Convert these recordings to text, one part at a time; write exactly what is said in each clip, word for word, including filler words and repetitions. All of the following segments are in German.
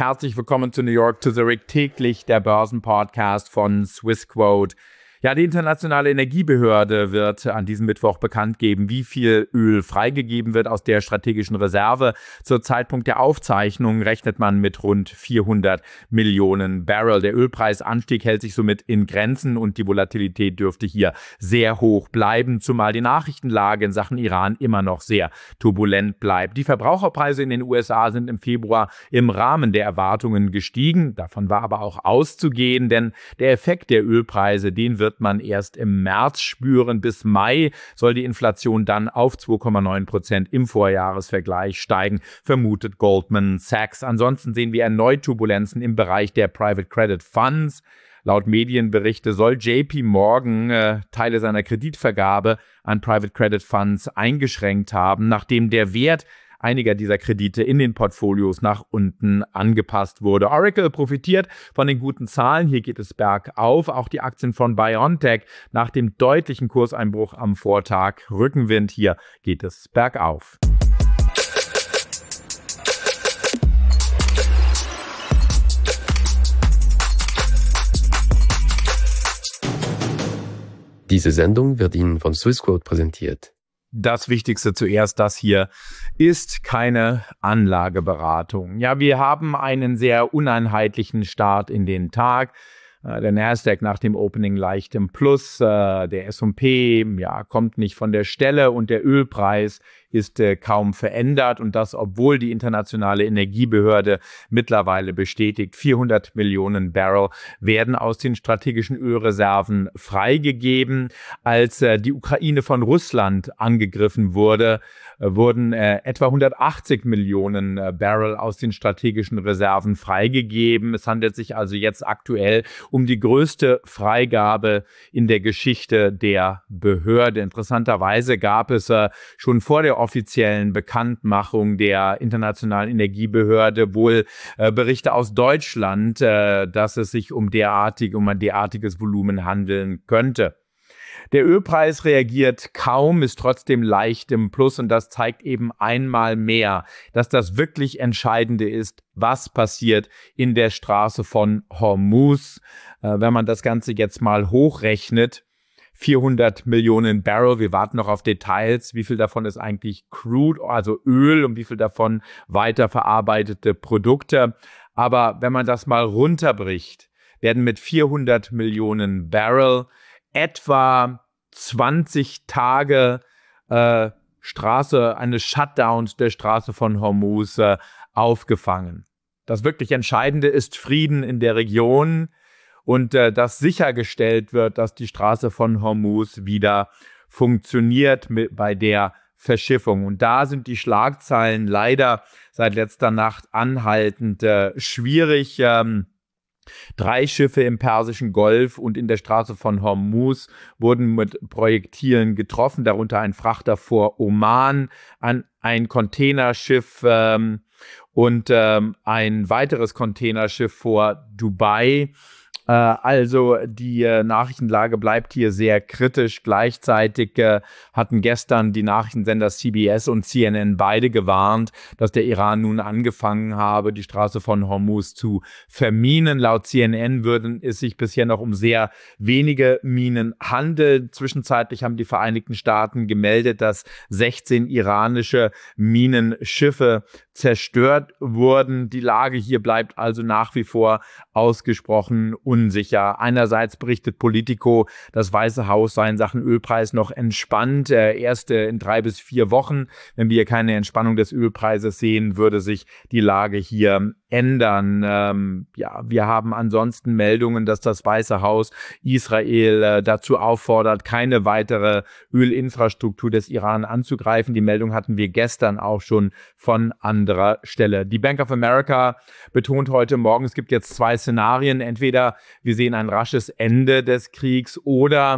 Herzlich willkommen zu New York to Zurich, täglich der Börsenpodcast von Swissquote. Ja, die internationale Energiebehörde wird an diesem Mittwoch bekannt geben, wie viel Öl freigegeben wird aus der strategischen Reserve. Zur Zeitpunkt der Aufzeichnung rechnet man mit rund vierhundert Millionen Barrel. Der Ölpreisanstieg hält sich somit in Grenzen und die Volatilität dürfte hier sehr hoch bleiben, zumal die Nachrichtenlage in Sachen Iran immer noch sehr turbulent bleibt. Die Verbraucherpreise in den U S A sind im Februar im Rahmen der Erwartungen gestiegen. Davon war aber auch auszugehen, denn der Effekt der Ölpreise, den wird man erst im März spüren. Bis Mai soll die Inflation dann auf zwei Komma neun Prozent im Vorjahresvergleich steigen, vermutet Goldman Sachs. Ansonsten sehen wir erneut Turbulenzen im Bereich der Private Credit Funds. Laut Medienberichte soll J P Morgan äh, Teile seiner Kreditvergabe an Private Credit Funds eingeschränkt haben, nachdem der Wert einiger dieser Kredite in den Portfolios nach unten angepasst wurde. Oracle profitiert von den guten Zahlen. Hier geht es bergauf. Auch die Aktien von BioNTech nach dem deutlichen Kurseinbruch am Vortag. Rückenwind, hier geht es bergauf. Diese Sendung wird Ihnen von Swissquote präsentiert. Das Wichtigste zuerst, das hier ist keine Anlageberatung. Ja, wir haben einen sehr uneinheitlichen Start in den Tag. Der Nasdaq nach dem Opening leicht im Plus, der S und P ja, kommt nicht von der Stelle und der Ölpreis ist äh, kaum verändert und das, obwohl die internationale Energiebehörde mittlerweile bestätigt, vierhundert Millionen Barrel werden aus den strategischen Ölreserven freigegeben. Als äh, die Ukraine von Russland angegriffen wurde, äh, wurden äh, etwa hundertachtzig Millionen äh, Barrel aus den strategischen Reserven freigegeben. Es handelt sich also jetzt aktuell um die größte Freigabe in der Geschichte der Behörde. Interessanterweise gab es äh, schon vor der offiziellen Bekanntmachung der Internationalen Energiebehörde wohl äh, Berichte aus Deutschland, äh, dass es sich um derartig, um ein derartiges Volumen handeln könnte. Der Ölpreis reagiert kaum, ist trotzdem leicht im Plus und das zeigt eben einmal mehr, dass das wirklich Entscheidende ist, was passiert in der Straße von Hormuz. Äh, wenn man das Ganze jetzt mal hochrechnet, vierhundert Millionen Barrel, wir warten noch auf Details, wie viel davon ist eigentlich Crude, also Öl und wie viel davon weiterverarbeitete Produkte. Aber wenn man das mal runterbricht, werden mit vierhundert Millionen Barrel etwa zwanzig Tage äh, Straße, eines Shutdowns der Straße von Hormuz äh, aufgefangen. Das wirklich Entscheidende ist Frieden in der Region und äh, dass sichergestellt wird, dass die Straße von Hormuz wieder funktioniert mit, bei der Verschiffung. Und da sind die Schlagzeilen leider seit letzter Nacht anhaltend äh, schwierig. Ähm, Drei Schiffe im Persischen Golf und in der Straße von Hormuz wurden mit Projektilen getroffen, darunter ein Frachter vor Oman, ein, ein Containerschiff ähm, und ähm, ein weiteres Containerschiff vor Dubai. Äh, also die äh, Nachrichtenlage bleibt hier sehr kritisch. Gleichzeitig äh, hatten gestern die Nachrichtensender C B S und C N N beide gewarnt, dass der Iran nun angefangen habe, die Straße von Hormuz zu verminen. Laut C N N würden es sich bisher noch um sehr wenige Minen handeln. Zwischenzeitlich haben die Vereinigten Staaten gemeldet, dass sechzehn iranische Minenschiffe zerstört wurden. Die Lage hier bleibt also nach wie vor ausgesprochen unsicher. Einerseits berichtet Politico, das Weiße Haus sei in Sachen Ölpreis noch entspannt. Äh, erst äh, in drei bis vier Wochen, wenn wir keine Entspannung des Ölpreises sehen, würde sich die Lage hier ändern. Ähm, ja, wir haben ansonsten Meldungen, dass das Weiße Haus Israel äh, dazu auffordert, keine weitere Ölinfrastruktur des Iran anzugreifen. Die Meldung hatten wir gestern auch schon von anderer Stelle. Die Bank of America betont heute Morgen, es gibt jetzt zwei Szenarien. Entweder wir sehen ein rasches Ende des Kriegs oder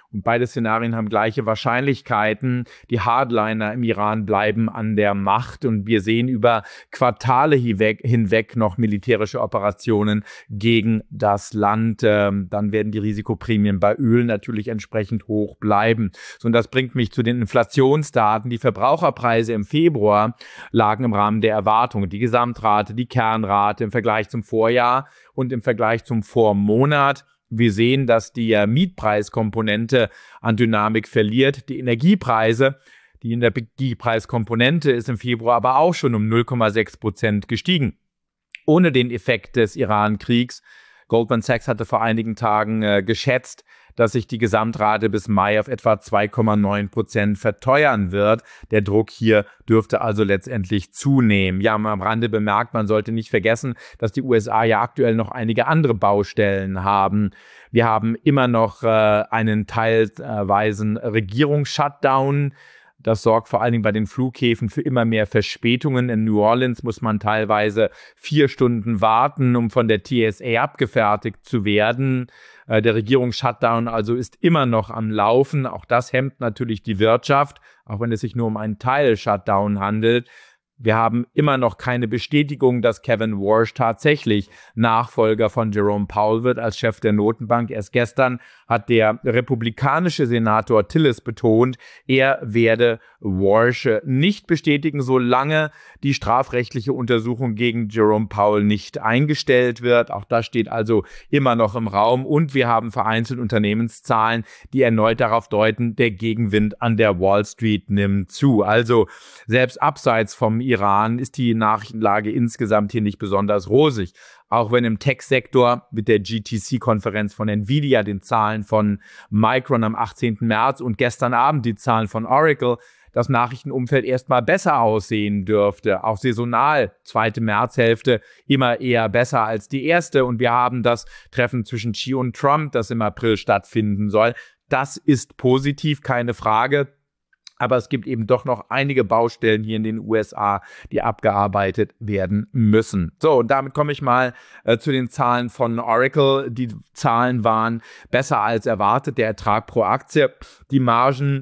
Und beide Szenarien haben gleiche Wahrscheinlichkeiten. Die Hardliner im Iran bleiben an der Macht und wir sehen über Quartale hinweg, hinweg noch militärische Operationen gegen das Land. Ähm, dann werden die Risikoprämien bei Öl natürlich entsprechend hoch bleiben. So, und das bringt mich zu den Inflationsdaten. Die Verbraucherpreise im Februar lagen im Rahmen der Erwartungen. Die Gesamtrate, die Kernrate im Vergleich zum Vorjahr und im Vergleich zum Vormonat. Wir sehen, dass die Mietpreiskomponente an Dynamik verliert. Die Energiepreise, die Energiepreiskomponente ist im Februar aber auch schon um null Komma sechs Prozent gestiegen. Ohne den Effekt des Iran-Kriegs. Goldman Sachs hatte vor einigen Tagen äh, geschätzt, dass sich die Gesamtrate bis Mai auf etwa zwei Komma neun Prozent verteuern wird. Der Druck hier dürfte also letztendlich zunehmen. Ja, am Rande bemerkt, man sollte nicht vergessen, dass die U S A ja aktuell noch einige andere Baustellen haben. Wir haben immer noch äh, einen teilweisen Regierungs-Shutdown. Das sorgt vor allen Dingen bei den Flughäfen für immer mehr Verspätungen. In New Orleans muss man teilweise vier Stunden warten, um von der T S A abgefertigt zu werden. Äh, der Regierungs-Shutdown also ist immer noch am Laufen. Auch das hemmt natürlich die Wirtschaft, auch wenn es sich nur um einen Teil-Shutdown handelt. Wir haben immer noch keine Bestätigung, dass Kevin Warsh tatsächlich Nachfolger von Jerome Powell wird als Chef der Notenbank. Erst gestern hat der republikanische Senator Tillis betont, er werde Warsh nicht bestätigen, solange die strafrechtliche Untersuchung gegen Jerome Powell nicht eingestellt wird. Auch das steht also immer noch im Raum. Und wir haben vereinzelt Unternehmenszahlen, die erneut darauf deuten, der Gegenwind an der Wall Street nimmt zu. Also selbst abseits vom Iran ist die Nachrichtenlage insgesamt hier nicht besonders rosig. Auch wenn im Tech-Sektor mit der G T C-Konferenz von Nvidia, den Zahlen von Micron am achtzehnten März und gestern Abend die Zahlen von Oracle, das Nachrichtenumfeld erstmal besser aussehen dürfte. Auch saisonal, zweite Märzhälfte, immer eher besser als die erste. Und wir haben das Treffen zwischen Xi und Trump, das im April stattfinden soll. Das ist positiv, keine Frage. Aber es gibt eben doch noch einige Baustellen hier in den U S A, die abgearbeitet werden müssen. So, und damit komme ich mal äh, zu den Zahlen von Oracle. Die Zahlen waren besser als erwartet, der Ertrag pro Aktie, die Margen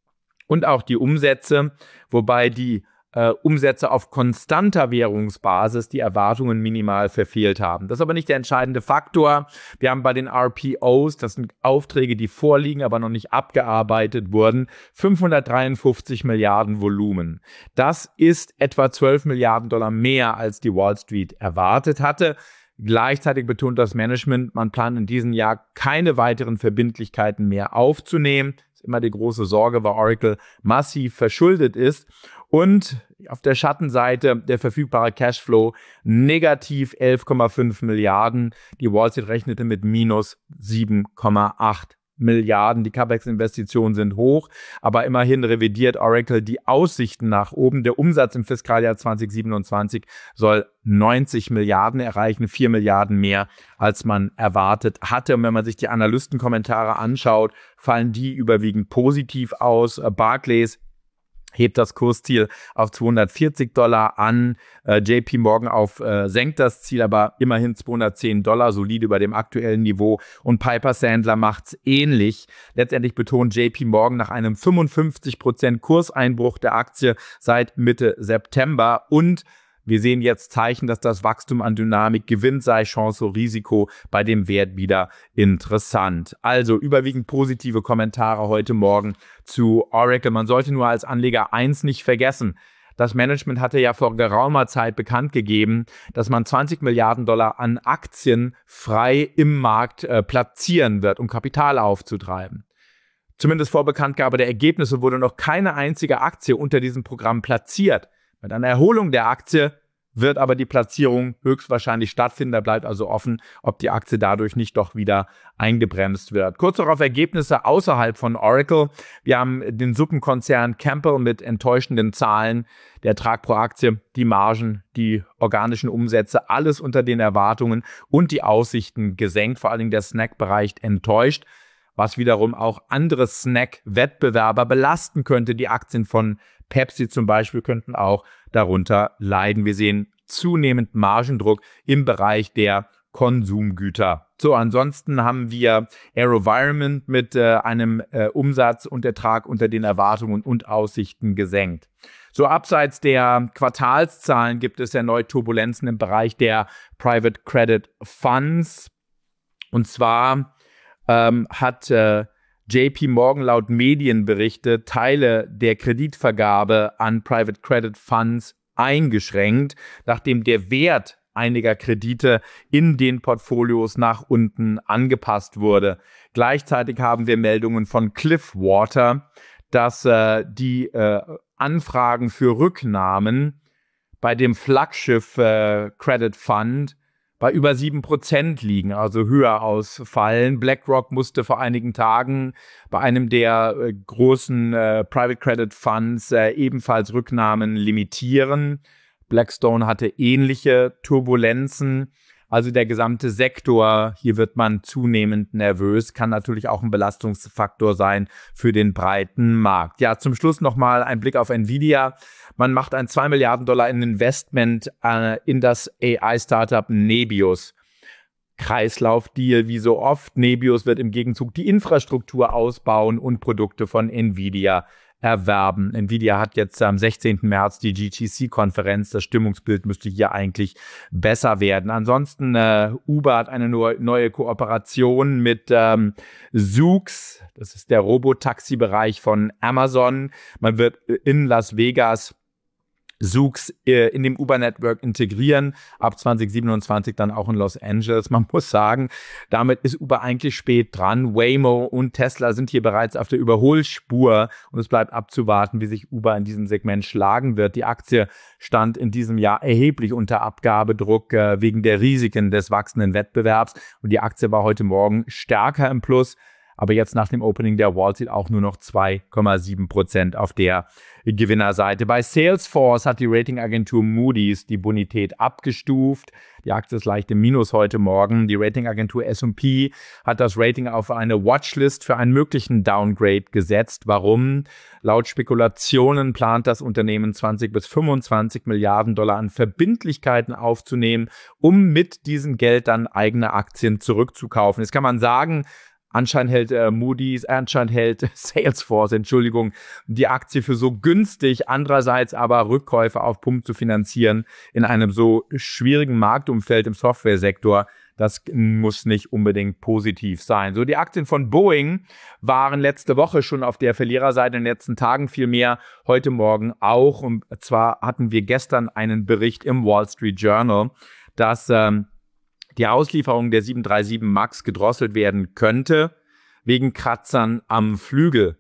und auch die Umsätze, wobei die äh, Umsätze auf konstanter Währungsbasis die Erwartungen minimal verfehlt haben. Das ist aber nicht der entscheidende Faktor. Wir haben bei den R P Os, das sind Aufträge, die vorliegen, aber noch nicht abgearbeitet wurden, fünfhundertdreiundfünfzig Milliarden Volumen. Das ist etwa zwölf Milliarden Dollar mehr, als die Wall Street erwartet hatte. Gleichzeitig betont das Management, man plant in diesem Jahr keine weiteren Verbindlichkeiten mehr aufzunehmen. Das ist immer die große Sorge, weil Oracle massiv verschuldet ist. Und auf der Schattenseite der verfügbare Cashflow negativ elf Komma fünf Milliarden. Die Wall Street rechnete mit minus sieben Komma acht Milliarden. Die CapEx-Investitionen sind hoch, aber immerhin revidiert Oracle die Aussichten nach oben. Der Umsatz im Fiskaljahr zwanzig siebenundzwanzig soll neunzig Milliarden erreichen, vier Milliarden mehr, als man erwartet hatte. Und wenn man sich die Analystenkommentare anschaut, fallen die überwiegend positiv aus. Barclays hebt das Kursziel auf zweihundertvierzig Dollar an. Äh, J P Morgan auf äh, senkt das Ziel, aber immerhin zweihundertzehn Dollar, solide über dem aktuellen Niveau. Und Piper Sandler macht's ähnlich. Letztendlich betont J P Morgan nach einem fünfundfünfzig Prozent Kurseinbruch der Aktie seit Mitte September. Und wir sehen jetzt Zeichen, dass das Wachstum an Dynamik gewinnt, sei Chance oder Risiko bei dem Wert wieder interessant. Also überwiegend positive Kommentare heute Morgen zu Oracle. Man sollte nur als Anleger eins nicht vergessen. Das Management hatte ja vor geraumer Zeit bekannt gegeben, dass man zwanzig Milliarden Dollar an Aktien frei im Markt äh, platzieren wird, um Kapital aufzutreiben. Zumindest vor Bekanntgabe der Ergebnisse wurde noch keine einzige Aktie unter diesem Programm platziert. Mit einer Erholung der Aktie wird aber die Platzierung höchstwahrscheinlich stattfinden. Da bleibt also offen, ob die Aktie dadurch nicht doch wieder eingebremst wird. Kurz darauf Ergebnisse außerhalb von Oracle. Wir haben den Suppenkonzern Campbell mit enttäuschenden Zahlen. Der Ertrag pro Aktie, die Margen, die organischen Umsätze, alles unter den Erwartungen und die Aussichten gesenkt. Vor allen Dingen der Snack-Bereich enttäuscht, was wiederum auch andere Snack-Wettbewerber belasten könnte. Die Aktien von Pepsi zum Beispiel könnten auch darunter leiden. Wir sehen zunehmend Margendruck im Bereich der Konsumgüter. So, ansonsten haben wir AeroVironment mit äh, einem äh, Umsatz und Ertrag unter den Erwartungen und Aussichten gesenkt. So, abseits der Quartalszahlen gibt es erneut Turbulenzen im Bereich der Private Credit Funds. Und zwar ähm, hat äh, J P Morgan laut Medienberichte Teile der Kreditvergabe an Private Credit Funds eingeschränkt, nachdem der Wert einiger Kredite in den Portfolios nach unten angepasst wurde. Gleichzeitig haben wir Meldungen von Cliffwater, dass äh, die äh, Anfragen für Rücknahmen bei dem Flaggschiff äh, Credit Fund bei über sieben Prozent liegen, also höher ausfallen. BlackRock musste vor einigen Tagen bei einem der äh, großen äh, Private Credit Funds äh, ebenfalls Rücknahmen limitieren. Blackstone hatte ähnliche Turbulenzen. Also der gesamte Sektor, hier wird man zunehmend nervös, kann natürlich auch ein Belastungsfaktor sein für den breiten Markt. Ja, zum Schluss nochmal ein Blick auf Nvidia. Man macht ein zwei Milliarden Dollar Investment äh, in das A I-Startup Nebius. Kreislaufdeal wie so oft. Nebius wird im Gegenzug die Infrastruktur ausbauen und Produkte von Nvidia erwerben. Nvidia hat jetzt am sechzehnten März die G T C-Konferenz. Das Stimmungsbild müsste hier eigentlich besser werden. Ansonsten, äh, Uber hat eine neue Kooperation mit ähm, Zoox. Das ist der Robotaxi-Bereich von Amazon. Man wird in Las Vegas Zoox äh, in dem Uber-Network integrieren, ab zwanzig siebenundzwanzig dann auch in Los Angeles. Man muss sagen, damit ist Uber eigentlich spät dran. Waymo und Tesla sind hier bereits auf der Überholspur und es bleibt abzuwarten, wie sich Uber in diesem Segment schlagen wird. Die Aktie stand in diesem Jahr erheblich unter Abgabedruck äh, wegen der Risiken des wachsenden Wettbewerbs und die Aktie war heute Morgen stärker im Plus. Aber jetzt nach dem Opening der Wall Street auch nur noch zwei Komma sieben Prozent auf der Gewinnerseite. Bei Salesforce hat die Ratingagentur Moody's die Bonität abgestuft. Die Aktie ist leicht im Minus heute Morgen. Die Ratingagentur S und P hat das Rating auf eine Watchlist für einen möglichen Downgrade gesetzt. Warum? Laut Spekulationen plant das Unternehmen zwanzig bis fünfundzwanzig Milliarden Dollar an Verbindlichkeiten aufzunehmen, um mit diesem Geld dann eigene Aktien zurückzukaufen. Jetzt kann man sagen, Anscheinend hält äh, Moody's, anscheinend hält Salesforce, Entschuldigung, die Aktie für so günstig, andererseits aber Rückkäufe auf Pump zu finanzieren in einem so schwierigen Marktumfeld im Softwaresektor, das muss nicht unbedingt positiv sein. So, die Aktien von Boeing waren letzte Woche schon auf der Verliererseite, in den letzten Tagen viel mehr, heute Morgen auch. Und zwar hatten wir gestern einen Bericht im Wall Street Journal, dass ähm, die Auslieferung der sieben drei sieben Max gedrosselt werden könnte, wegen Kratzern am Flügel.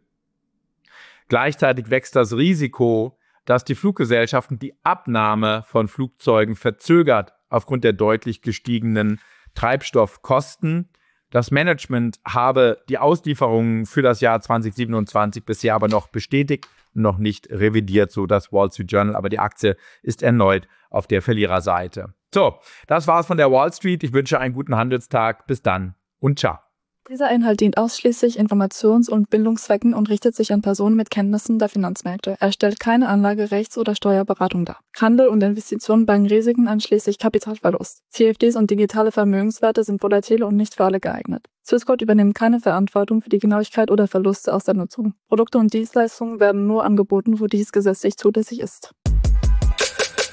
Gleichzeitig wächst das Risiko, dass die Fluggesellschaften die Abnahme von Flugzeugen verzögert aufgrund der deutlich gestiegenen Treibstoffkosten. Das Management habe die Auslieferungen für das Jahr zwanzig siebenundzwanzig bisher aber noch bestätigt, noch nicht revidiert, so das Wall Street Journal, aber die Aktie ist erneut auf der Verliererseite. So, das war's von der Wall Street. Ich wünsche einen guten Handelstag. Bis dann und ciao. Dieser Inhalt dient ausschließlich Informations- und Bildungszwecken und richtet sich an Personen mit Kenntnissen der Finanzmärkte. Er stellt keine Anlage-, Rechts- oder Steuerberatung dar. Handel und Investitionen bergen Risiken einschließlich Kapitalverlust. C F Ds und digitale Vermögenswerte sind volatile und nicht für alle geeignet. Swissquote übernimmt keine Verantwortung für die Genauigkeit oder Verluste aus der Nutzung. Produkte und Dienstleistungen werden nur angeboten, wo dies gesetzlich zulässig ist.